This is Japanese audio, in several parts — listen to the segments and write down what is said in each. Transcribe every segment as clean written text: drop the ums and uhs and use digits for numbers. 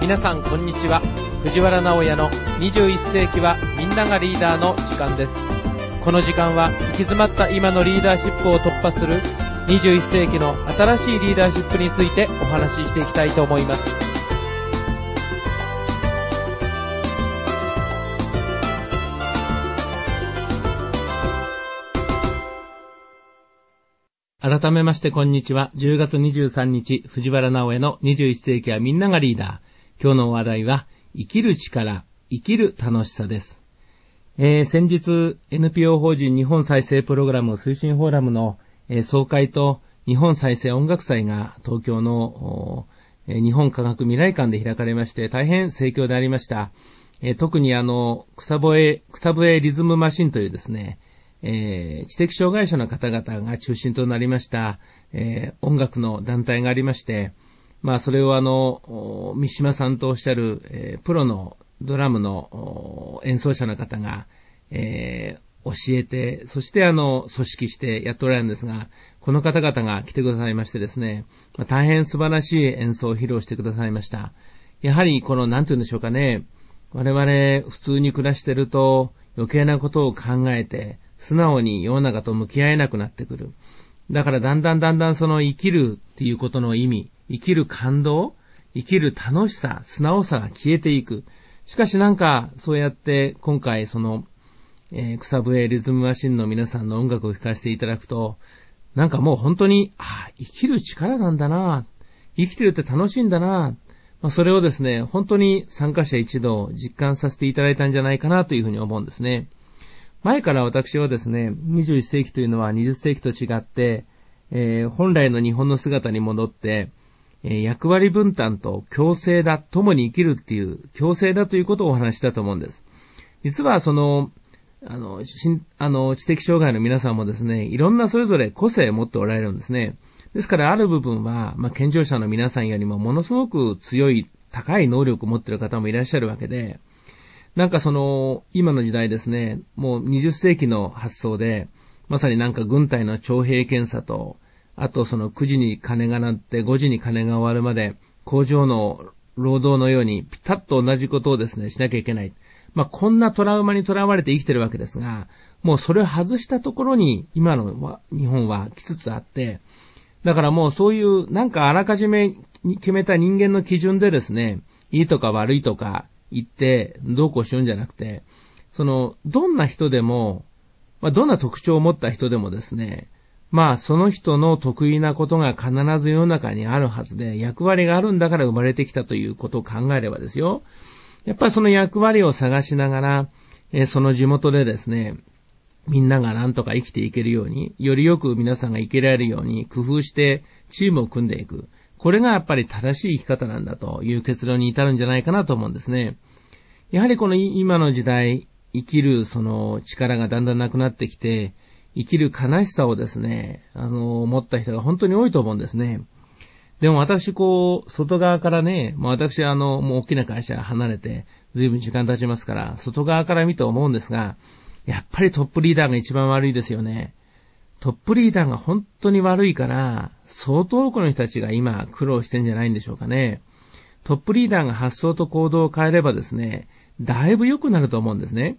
皆さんこんにちは。藤原直也の21世紀はみんながリーダーの時間です。この時間は行き詰まった今のリーダーシップを突破する21世紀の新しいリーダーシップについてお話ししていきたいと思います。改めましてこんにちは。10月23日、藤原直也の21世紀はみんながリーダー。今日の話題は、生きる力、生きる楽しさです。先日、NPO 法人日本再生プログラム推進フォーラムの、総会と日本再生音楽祭が東京の日本科学未来館で開かれまして、大変盛況でありました。特に草笛リズムマシンというですね、知的障害者の方々が中心となりました、音楽の団体がありまして、それを三島さんとおっしゃる、プロのドラムの演奏者の方が、教えて、そして組織してやっておられるんですが、この方々が来てくださいましてですね、大変素晴らしい演奏を披露してくださいました。やはりなんて言うんでしょうかね、我々普通に暮らしてると余計なことを考えて、素直に世の中と向き合えなくなってくる。だからだんだんその生きるっていうことの意味、生きる感動、生きる楽しさ、素直さが消えていく。しかしそうやって今回草笛リズムマシンの皆さんの音楽を聴かせていただくと、もう本当に、生きる力なんだな、生きてるって楽しいんだな、それをですね、本当に参加者一同実感させていただいたんじゃないかなというふうに思うんですね。前から私はですね、21世紀というのは20世紀と違って、本来の日本の姿に戻って、役割分担と共生だ、共に生きるっていう共生だということをお話ししたと思うんです。実は知的障害の皆さんもですね、いろんなそれぞれ個性を持っておられるんですね。ですからある部分は、健常者の皆さんよりもものすごく強い、高い能力を持っている方もいらっしゃるわけで、今の時代ですね、もう20世紀の発想で、まさに軍隊の徴兵検査と、あと9時に鐘が鳴って5時に鐘が終わるまで、工場の労働のようにピタッと同じことをですね、しなきゃいけない。こんなトラウマにとらわれて生きてるわけですが、もうそれを外したところに今の日本は来つつあって、だからもうそういうあらかじめ決めた人間の基準でですね、いいとか悪いとか、言ってどうこうしようんじゃなくて、どんな人でも、どんな特徴を持った人でもですね、その人の得意なことが必ず世の中にあるはずで、役割があるんだから生まれてきたということを考えればですよ、やっぱりその役割を探しながら、その地元でですね、みんながなんとか生きていけるように、よりよく皆さんが生きられるように工夫してチームを組んでいく。これがやっぱり正しい生き方なんだという結論に至るんじゃないかなと思うんですね。やはりこの今の時代、生きる力がだんだんなくなってきて、生きる悲しさをですね、持った人が本当に多いと思うんですね。でも私外側からね、私もう大きな会社離れて、随分時間経ちますから、外側から見て思うんですが、やっぱりトップリーダーが一番悪いですよね。トップリーダーが本当に悪いから、相当多くの人たちが今苦労してんじゃないんでしょうかね。トップリーダーが発想と行動を変えればですね、だいぶ良くなると思うんですね。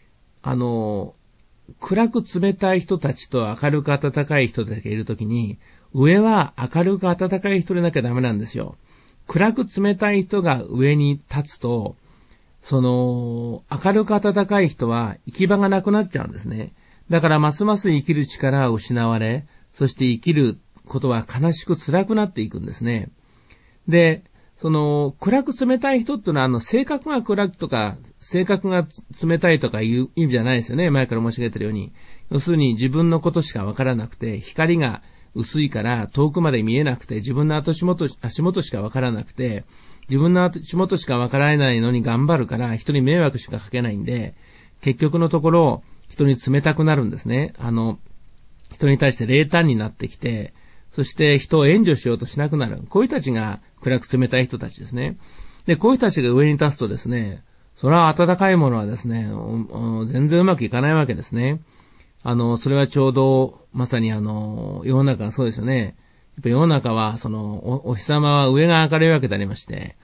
暗く冷たい人たちと明るく温かい人たちがいるときに、上は明るく温かい人でなきゃダメなんですよ。暗く冷たい人が上に立つと、明るく温かい人は行き場がなくなっちゃうんですね。だからますます生きる力は失われ、そして生きることは悲しく辛くなっていくんですね。で、暗く冷たい人ってのは性格が暗くとか、性格が冷たいとかいう意味じゃないですよね。前から申し上げてるように。要するに自分のことしかわからなくて、光が薄いから遠くまで見えなくて、自分の足元しかわからなくて、自分の足元しかわからないのに頑張るから人に迷惑しかかけないんで、結局のところ人に冷たくなるんですね。人に対して冷淡になってきて、そして人を援助しようとしなくなる。こういう人たちが暗く冷たい人たちですね。で、こういう人たちが上に立つとですね、それは温かいものはですね、全然うまくいかないわけですね。それはちょうど、まさに世の中がそうですよね。やっぱ世の中は、お日様は上が明るいわけでありまして、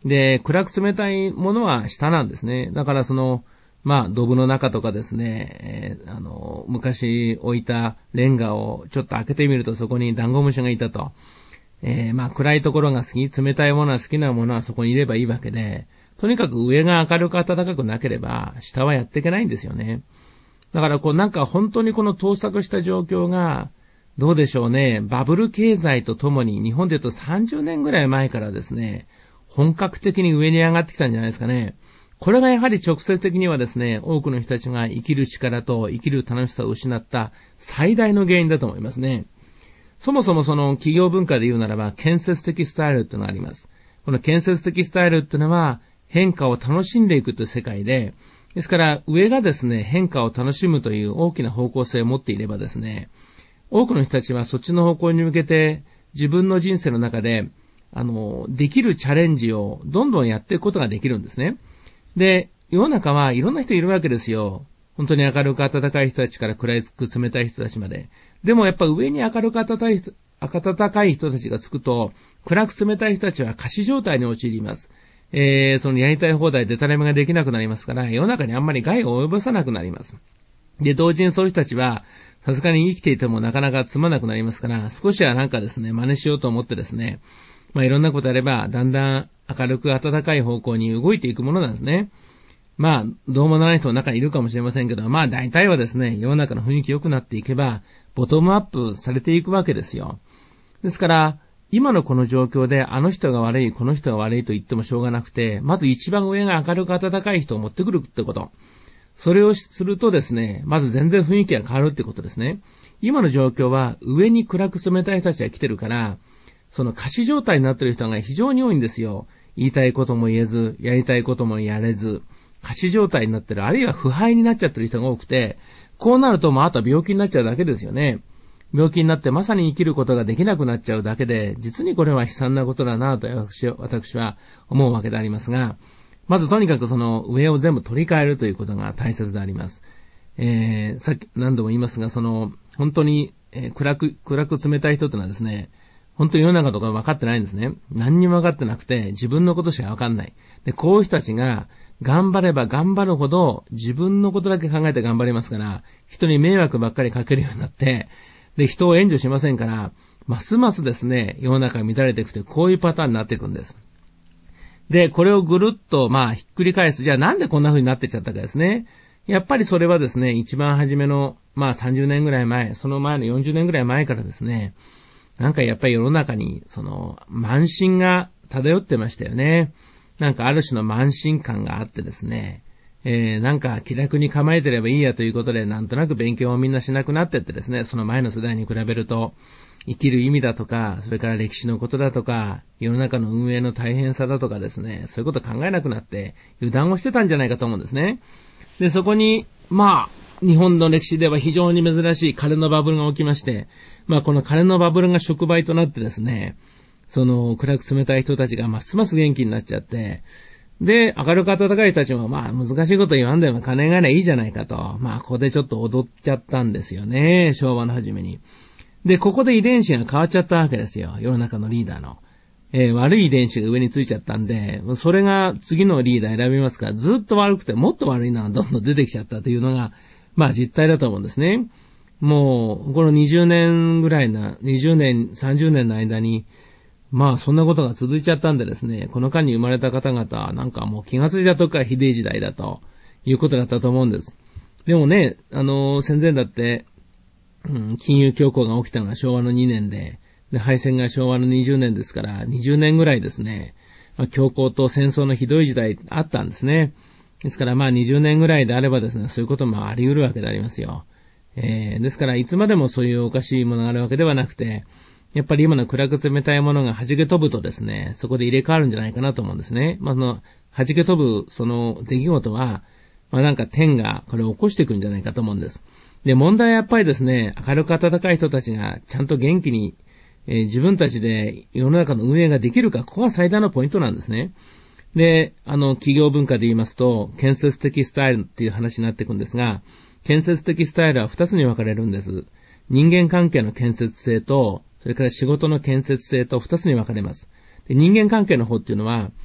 で、暗く冷たいものは下なんですね。だからドブの中とかですね、昔置いたレンガをちょっと開けてみるとそこにダンゴムシがいたと。暗いところが好き、冷たいものは好きなものはそこにいればいいわけで、とにかく上が明るく暖かくなければ、下はやっていけないんですよね。だから本当にこの盗作した状況が、どうでしょうね、バブル経済とともに、日本で言うと30年ぐらい前からですね、本格的に上に上がってきたんじゃないですかね。これがやはり直接的にはですね、多くの人たちが生きる力と生きる楽しさを失った最大の原因だと思いますね。そもそも企業文化で言うならば、建設的スタイルっていうのがあります。この建設的スタイルっていうのは、変化を楽しんでいくという世界で、ですから上がですね、変化を楽しむという大きな方向性を持っていればですね、多くの人たちはそっちの方向に向けて自分の人生の中で、できるチャレンジをどんどんやっていくことができるんですね。で、世の中はいろんな人いるわけですよ。本当に明るく温かい人たちから暗く冷たい人たちまで。でもやっぱ上に明るく温かい人たちがつくと、暗く冷たい人たちは過死状態に陥ります。やりたい放題でたらめができなくなりますから、世の中にあんまり害を及ぼさなくなります。で、同時にそういう人たちは、さすがに生きていてもなかなかつまなくなりますから、少しはですね、真似しようと思ってですね、いろんなことあれば、だんだん明るく暖かい方向に動いていくものなんですね。どうもならない人の中にいるかもしれませんけど、大体はですね、世の中の雰囲気良くなっていけば、ボトムアップされていくわけですよ。ですから、今のこの状況で、あの人が悪い、この人が悪いと言ってもしょうがなくて、まず一番上が明るく暖かい人を持ってくるってこと。それをするとですね、まず全然雰囲気が変わるってことですね。今の状況は、上に暗く冷たい人たちが来てるから、過死状態になっている人が非常に多いんですよ。言いたいことも言えず、やりたいこともやれず、過死状態になっている、あるいは腐敗になっちゃってる人が多くて、こうなるとあとは病気になっちゃうだけですよね。病気になってまさに生きることができなくなっちゃうだけで、実にこれは悲惨なことだなと私は思うわけでありますが、まずとにかく上を全部取り替えるということが大切であります。さっき何度も言いますが、本当に、暗く冷たい人というのはですね、本当に世の中とか分かってないんですね。何にも分かってなくて、自分のことしか分かんない。で、こういう人たちが、頑張れば頑張るほど、自分のことだけ考えて頑張りますから、人に迷惑ばっかりかけるようになって、で、人を援助しませんから、ますますですね、世の中が乱れていくという、こういうパターンになっていくんです。で、これをぐるっと、ひっくり返す。じゃあなんでこんな風になってっちゃったかですね。やっぱりそれはですね、一番初めの、30年ぐらい前、その前の40年ぐらい前からですね、やっぱり世の中に、慢心が漂ってましたよね。ある種の慢心感があってですね、気楽に構えてればいいやということで、なんとなく勉強をみんなしなくなってってですね、その前の世代に比べると、生きる意味だとか、それから歴史のことだとか、世の中の運営の大変さだとかですね、そういうこと考えなくなって、油断をしてたんじゃないかと思うんですね。で、そこに、日本の歴史では非常に珍しい金のバブルが起きまして、この金のバブルが触媒となってですね、暗く冷たい人たちがますます元気になっちゃって、で、明るく温かい人たちも難しいこと言わんでも金がねいいじゃないかと、ここでちょっと踊っちゃったんですよね、昭和の初めに。で、ここで遺伝子が変わっちゃったわけですよ、世の中のリーダーの。悪い遺伝子が上についちゃったんで、それが次のリーダー選びますから、ずっと悪くてもっと悪いのがどんどん出てきちゃったというのが、実態だと思うんですね。もう、この20年ぐらい20年、30年の間に、そんなことが続いちゃったんでですね、この間に生まれた方々、もう気がついたときからひでえ時代だということだったと思うんです。でもね、戦前だって、金融恐慌が起きたのが昭和の2年で、敗戦が昭和の20年ですから、20年ぐらいですね、恐慌と戦争のひどい時代あったんですね。ですから20年ぐらいであればですね、そういうこともあり得るわけでありますよ。ですから、いつまでもそういうおかしいものがあるわけではなくて、やっぱり今の暗く冷たいものが弾け飛ぶとですね、そこで入れ替わるんじゃないかなと思うんですね。弾け飛ぶその出来事は、天がこれを起こしていくんじゃないかと思うんです。で、問題はやっぱりですね、明るく温かい人たちがちゃんと元気に、自分たちで世の中の運営ができるか、ここが最大のポイントなんですね。で、企業文化で言いますと、建設的スタイルっていう話になっていくんですが、建設的スタイルは2つに分かれるんです。人間関係の建設性と、それから仕事の建設性と2つに分かれます。で、人間関係の方っていうのは、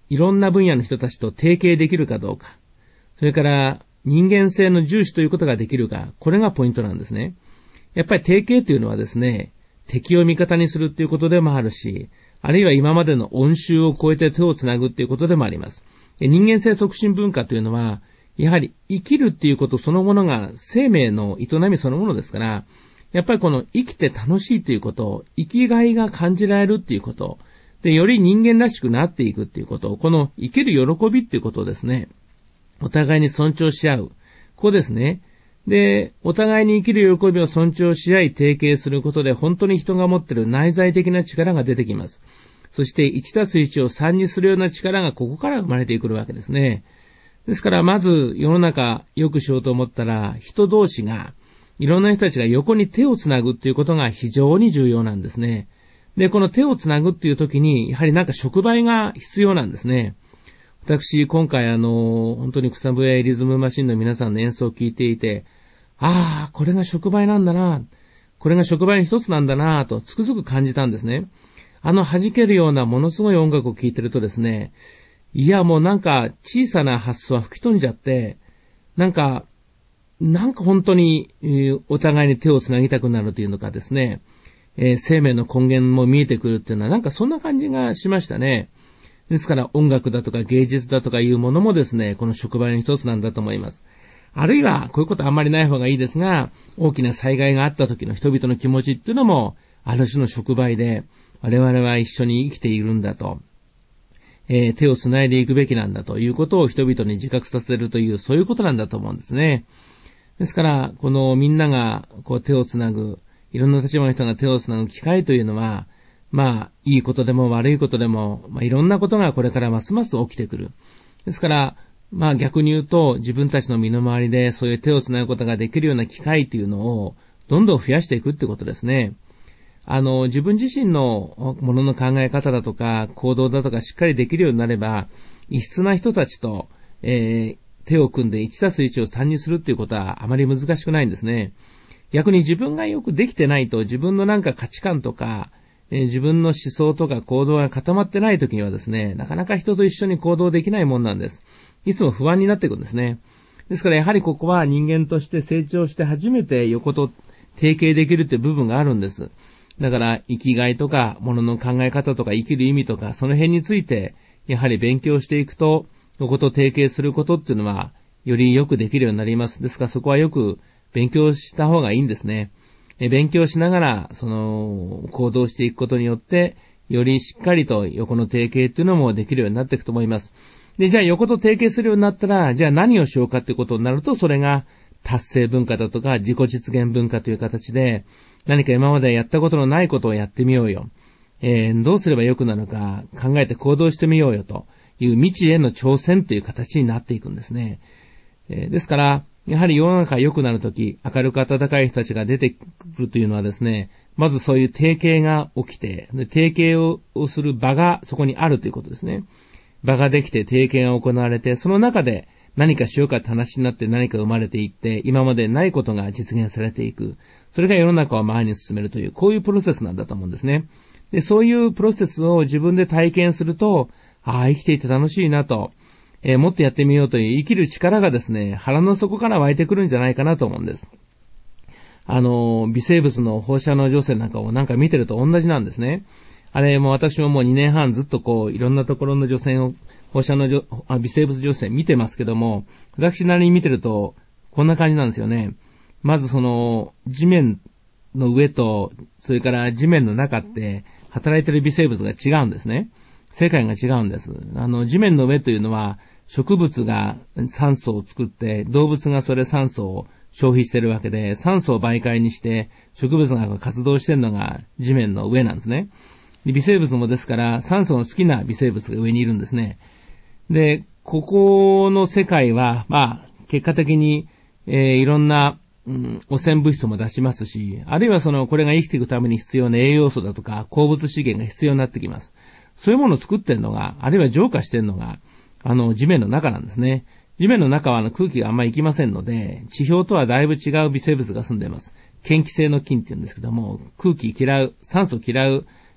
いろんな分野の人たちと提携できるかどうか、それから人間性の重視ということができるか、これがポイントなんですね。やっぱり提携というのはですね、敵を味方にするということでもあるし、あるいは今までの恩習を超えて手をつなぐということでもあります。人間性促進文化というのは、やはり生きるっていうことそのものが生命の営みそのものですから、やっぱりこの生きて楽しいということ、生きがいが感じられるっていうこと、で、より人間らしくなっていくっていうこと、この生きる喜びっていうことをですね、お互いに尊重し合う。ここですね。で、お互いに生きる喜びを尊重し合い提携することで本当に人が持っている内在的な力が出てきます。そして 1+1 を3にするような力がここから生まれてくるわけですね。ですからまず世の中良くしようと思ったら人同士がいろんな人たちが横に手をつなぐっていうことが非常に重要なんですね。で、この手をつなぐっていう時にやはりなんか触媒が必要なんですね。私、今回本当に草笛リズムマシンの皆さんの演奏を聞いていて、これが触媒なんだな、これが触媒の一つなんだなとつくづく感じたんですね。弾けるようなものすごい音楽を聴いてるとですね、いやもうなんか小さな発想は吹き飛んじゃって、なんか本当に、お互いに手をつなぎたくなるというのかですね、生命の根源も見えてくるっていうのはなんかそんな感じがしましたね。ですから音楽だとか芸術だとかいうものもですね、この触媒の一つなんだと思います。あるいは、こういうことあんまりない方がいいですが、大きな災害があった時の人々の気持ちっていうのも、ある種の触媒で、我々は一緒に生きているんだと、手をつないでいくべきなんだということを人々に自覚させるという、そういうことなんだと思うんですね。ですから、このみんながこう手をつなぐ、いろんな立場の人が手をつなぐ機会というのは、いいことでも悪いことでも、いろんなことがこれからますます起きてくる。ですから、逆に言うと、自分たちの身の回りでそういう手をつなぐことができるような機会というのを、どんどん増やしていくってことですね。自分自身のものの考え方だとか、行動だとかしっかりできるようになれば、異質な人たちと、手を組んで 1+1 を3にするっていうことはあまり難しくないんですね。逆に自分がよくできてないと、自分のなんか価値観とか、自分の思想とか行動が固まってないときにはですね、なかなか人と一緒に行動できないもんなんです。いつも不安になっていくんですね。ですからやはりここは人間として成長して初めて横と提携できるという部分があるんです。だから生きがいとか物の考え方とか生きる意味とかその辺についてやはり勉強していくと横と提携することっていうのはよりよくできるようになります。ですからそこはよく勉強した方がいいんですね。勉強しながら、行動していくことによって、よりしっかりと横の提携っていうのもできるようになっていくと思います。で、じゃあ横と提携するようになったら、じゃあ何をしようかってことになると、それが達成文化だとか自己実現文化という形で、何か今までやったことのないことをやってみようよ。どうすればよくなるか考えて行動してみようよという未知への挑戦という形になっていくんですね。ですから、やはり世の中が良くなるとき、明るく温かい人たちが出てくるというのはですね、まずそういう提携が起きて、提携をする場がそこにあるということですね。場ができて提携が行われて、その中で何かしようかって話になって何か生まれていって、今までないことが実現されていく。それが世の中を前に進めるという、こういうプロセスなんだと思うんですね。で、そういうプロセスを自分で体験すると、生きていて楽しいなと。もっとやってみようという生きる力がですね、腹の底から湧いてくるんじゃないかなと思うんです。微生物の放射能除染なんかをなんか見てると同じなんですね。あれも私ももう2年半ずっといろんなところの除染を、放射能微生物除染見てますけども、私なりに見てるとこんな感じなんですよね。まず地面の上と、それから地面の中って働いてる微生物が違うんですね。世界が違うんです。地面の上というのは、植物が酸素を作って、動物がそれ酸素を消費してるわけで、酸素を媒介にして、植物が活動してるのが地面の上なんですね。で微生物もですから、酸素の好きな微生物が上にいるんですね。で、ここの世界は、結果的に、いろんな、汚染物質も出しますし、あるいはこれが生きていくために必要な栄養素だとか、鉱物資源が必要になってきます。そういうものを作ってるのが、あるいは浄化してるのが、地面の中なんですね。地面の中は空気があんまり行きませんので、地表とはだいぶ違う微生物が住んでいます。嫌気性の菌って言うんですけども、空気嫌う、酸素嫌う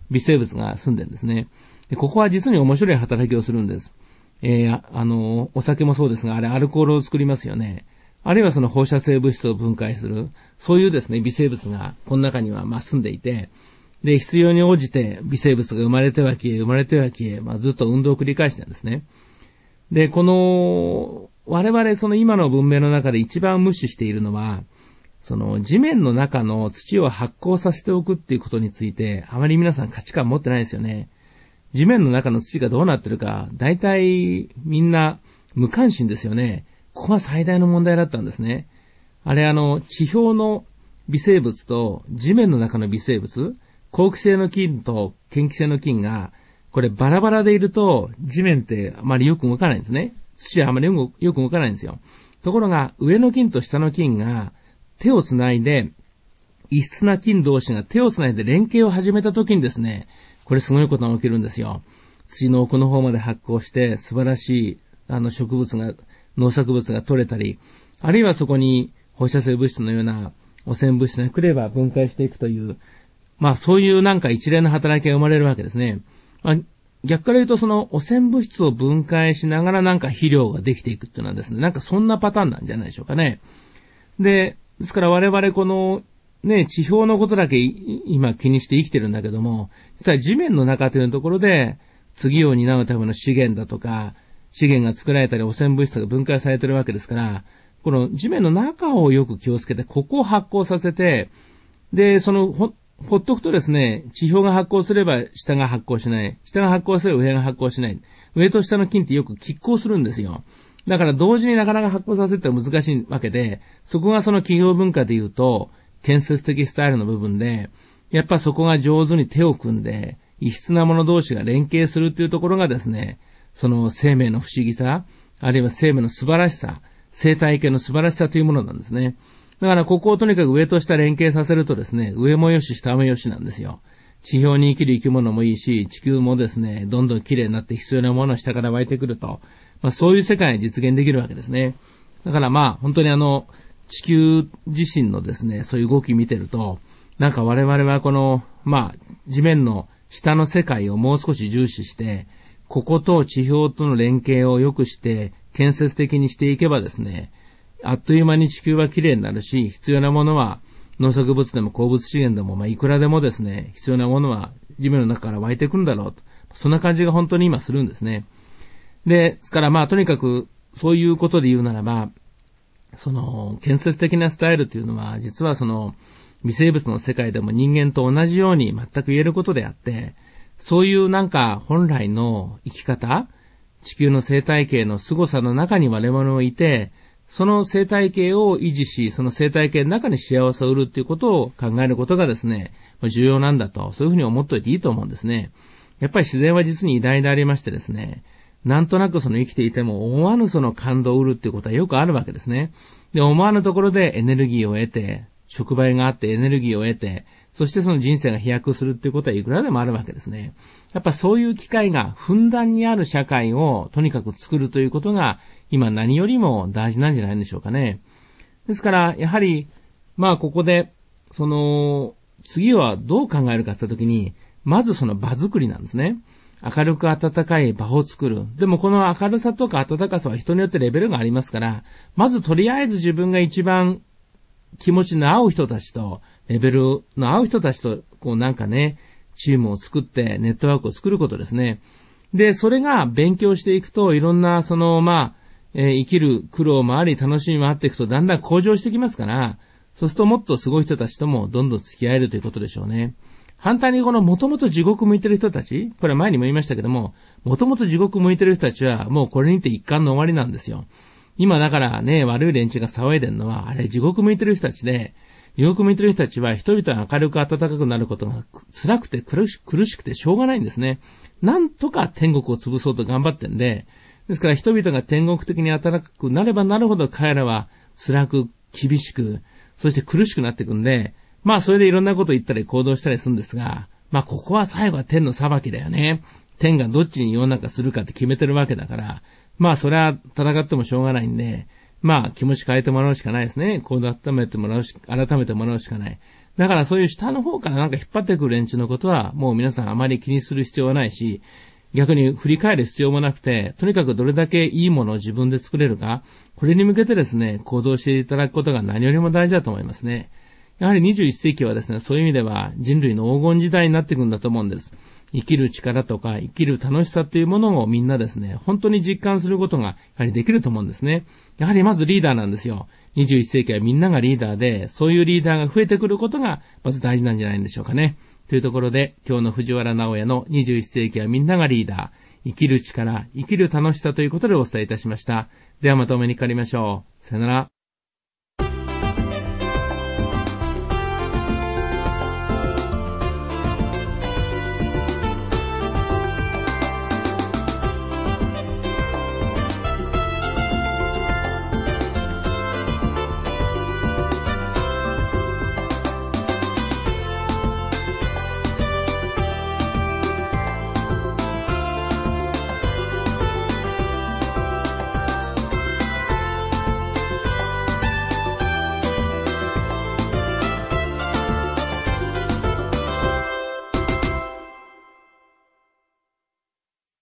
微生物が住んでるんですね。でここは実に面白い働きをするんです。お酒もそうですが、あれアルコールを作りますよね。あるいはその放射性物質を分解する、そういうですね、微生物がこの中には住んでいて、で、必要に応じて微生物が生まれては消え、生まれては消え、ずっと運動を繰り返してるんですね。で、我々その今の文明の中で一番無視しているのは、その地面の中の土を発酵させておくっていうことについて、あまり皆さん価値観持ってないですよね。地面の中の土がどうなってるか、大体みんな無関心ですよね。ここが最大の問題だったんですね。あれ地表の微生物と地面の中の微生物、好気性の菌と嫌気性の菌が、これバラバラでいると地面ってあまりよく動かないんですね。土はあまりよく動かないんですよ。ところが上の菌と下の菌が手をつないで、異質な菌同士が手をつないで連携を始めた時にですね、これすごいことが起きるんですよ。土の奥の方まで発酵して素晴らしい植物が、農作物が取れたり、あるいはそこに放射性物質のような汚染物質が来れば分解していくという、そういう一連の働きが生まれるわけですね。逆から言うとその汚染物質を分解しながら肥料ができていくっていうのはですね、そんなパターンなんじゃないでしょうかね。ですから我々この地表のことだけ今気にして生きてるんだけども、実は地面の中というところで次を担うための資源だとか、資源が作られたり汚染物質が分解されているわけですから、この地面の中をよく気をつけて、ここを発酵させて、で、ほっとくとですね、地表が発酵すれば下が発酵しない。下が発酵すれば上が発酵しない。上と下の菌ってよく拮抗するんですよ。だから同時になかなか発酵させては難しいわけで、そこがその企業文化で言うと、建設的スタイルの部分で、やっぱそこが上手に手を組んで、異質なもの同士が連携するっていうところがですね、その生命の不思議さ、あるいは生命の素晴らしさ、生態系の素晴らしさというものなんですね。だからここをとにかく上と下連携させるとですね、上もよし下もよしなんですよ。地表に生きる生き物もいいし、地球もですね、どんどん綺麗になって必要なものが下から湧いてくると、そういう世界に実現できるわけですね。だから本当に地球自身のですね、そういう動き見てると、我々はこの、地面の下の世界をもう少し重視して、ここと地表との連携を良くして、建設的にしていけばですね、あっという間に地球は綺麗になるし、必要なものは農作物でも鉱物資源でも、いくらでもですね、必要なものは地面の中から湧いてくるんだろうと。そんな感じが本当に今するんですね。ですからとにかくそういうことで言うならば、建設的なスタイルっていうのは、実は微生物の世界でも人間と同じように全く言えることであって、そういう本来の生き方、地球の生態系の凄さの中に我々をいて、その生態系を維持し、その生態系の中に幸せを得るっていうことを考えることがですね、重要なんだと、そういうふうに思っておいていいと思うんですね。やっぱり自然は実に偉大でありましてですね、なんとなく生きていても思わぬ感動を得るっていうことはよくあるわけですね。で、思わぬところでエネルギーを得て、触媒があってエネルギーを得て、そしてその人生が飛躍するっていうことはいくらでもあるわけですね。やっぱそういう機会がふんだんにある社会をとにかく作るということが今何よりも大事なんじゃないんでしょうかね。ですからやはりここで次はどう考えるかといったときに、まず場作りなんですね。明るく温かい場を作る。でもこの明るさとか温かさは人によってレベルがありますから、まずとりあえず自分が一番気持ちの合う人たちと、レベルの合う人たちと、チームを作ってネットワークを作ることですね。で、それが勉強していくと、いろんな生きる苦労もあり、楽しみもあっていくと、だんだん向上してきますから、そうするともっとすごい人たちともどんどん付き合えるということでしょうね。反対にもともと地獄向いてる人たち、これは前にも言いましたけども、もともと地獄向いてる人たちはもうこれにて一巻の終わりなんですよ。今だからね、悪い連中が騒いでるのは、あれ地獄向いてる人たちで、地獄向いてる人たちは人々が明るく温かくなることが辛くて苦しくてしょうがないんですね。なんとか天国を潰そうと頑張ってんで、ですから人々が天国的に温かくなればなるほど彼らは辛く厳しく、そして苦しくなっていくんで、それでいろんなこと言ったり行動したりするんですが、ここは最後は天の裁きだよね。天がどっちに世の中するかって決めてるわけだから、それは戦ってもしょうがないんで、気持ち変えてもらうしかないですね。改めてもらうしかない。 だからそういう下の方からなんか引っ張ってくる連中のことは、もう皆さんあまり気にする必要はないし、逆に振り返る必要もなくて、とにかくどれだけいいものを自分で作れるか、これに向けてですね、行動していただくことが何よりも大事だと思いますね。やはり21世紀はですね、そういう意味では人類の黄金時代になっていくんだと思うんです。生きる力とか生きる楽しさというものをみんなですね、本当に実感することがやはりできると思うんですね。やはりまずリーダーなんですよ。21世紀はみんながリーダーで、そういうリーダーが増えてくることがまず大事なんじゃないんでしょうかね。というところで、今日の藤原直也の21世紀はみんながリーダー、生きる力、生きる楽しさということでお伝えいたしました。ではまたお目にかかりましょう。さよなら。